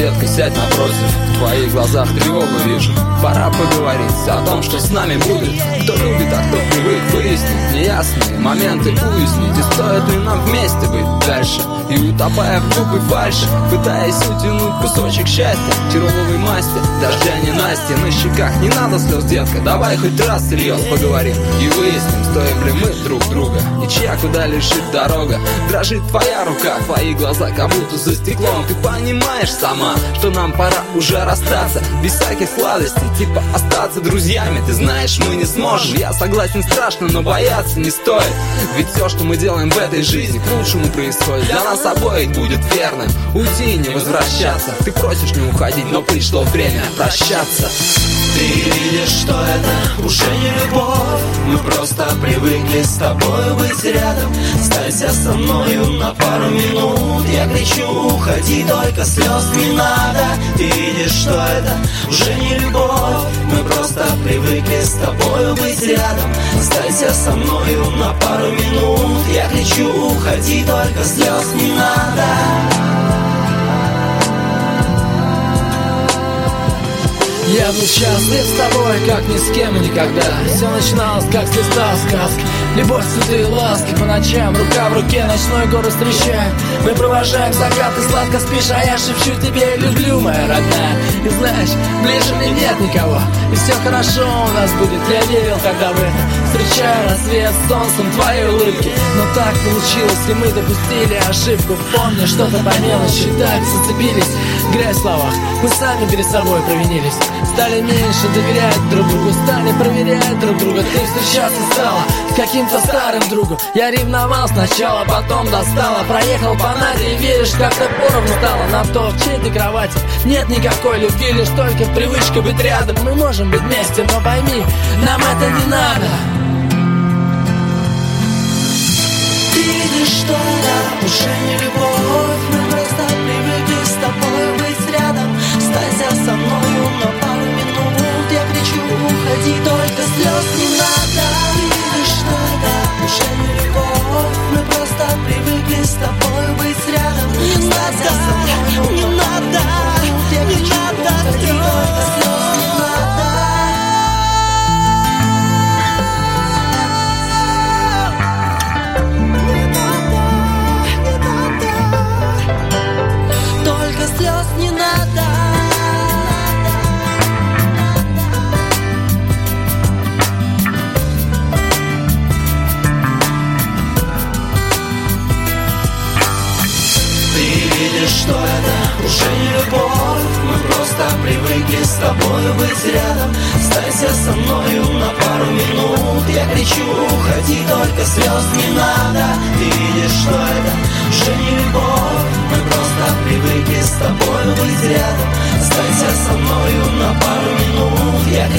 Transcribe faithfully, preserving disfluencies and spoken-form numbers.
детка, сядь напротив. В твоих глазах тревогу вижу. Пора поговорить о том, что с нами будет. Кто любит, а кто привык, выяснить неясные моменты, уяснить. И стоит ли нам вместе быть дальше? И утопая в глупой фальши, пытаясь утянуть кусочек счастья, тяжелой масти, дождя не Насти на щеках. Не надо слез, детка, давай хоть раз серьезно поговорим и выясним, стоим ли мы друг друга и чья куда лежит дорога. Дрожит твоя рука, твои глаза как будто за стеклом. Ты понимаешь сама, что нам пора уже расстаться, без всяких сладостей, типа остаться друзьями. Ты знаешь, мы не сможем. Я согласен, страшно, но бояться не стоит. Ведь все, что мы делаем в этой жизни, к лучшему происходит. Для нас обоих будет верным уйти и не возвращаться. Ты просишь не уходить, но пришло время прощаться. Ты видишь, что это уже не любовь. Мы просто привыкли с тобой быть рядом. Останься со мною на пару минут. Я кричу, уходи, только слез не надо. Ты видишь, что это уже не любовь. Мы просто привыкли с тобой быть рядом. Останься со мною на пару минут. Я кричу, уходи, только слез не надо. Я был счастлив с тобой, как ни с кем и никогда. Все начиналось, как с листа сказки. Любовь, цветы и ласки по ночам, рука в руке, ночной город встречаем. Мы провожаем закат, ты сладко спишь, а я шепчу тебе: люблю, моя родная. И знаешь, ближе мне нет никого, и все хорошо у нас будет. Я верил тогда в это, встречая рассвет с солнцем твоей улыбки. Но так получилось, и мы допустили ошибку. Помню, что-то по мелочи так зацепились. Грязь в словах, мы сами перед собой провинились. Стали меньше доверять друг другу, стали проверять друг друга. Ты встречаться стала с каким-то старым другом. Я ревновал сначала, потом достала. Проехал по Наде и веришь, как-то поровну стало. На то, в чьей-то кровати нет никакой любви, лишь только привычка быть рядом. Мы можем быть вместе, но пойми, нам это не надо. Ты видишь, что это уже не любовь. Мы просто привыкли с тобой быть рядом. Останься со мною на пару минут. Я кричу, уходи, только слез не надо. Ты видишь, что это уже не любовь. Мы просто привыкли с тобой быть рядом. Останься со мною не надо. Я кричу, уходи, только слез не надо. Только слез не надо. Что это уже не любовь. Мы просто привыкли с тобой быть рядом. Останься со мною на пару минут. Я кричу, уходи, только слез не надо. Ты видишь, что это уже не любовь. Мы просто привыкли с тобой быть рядом. Останься со мною на пару минут. Я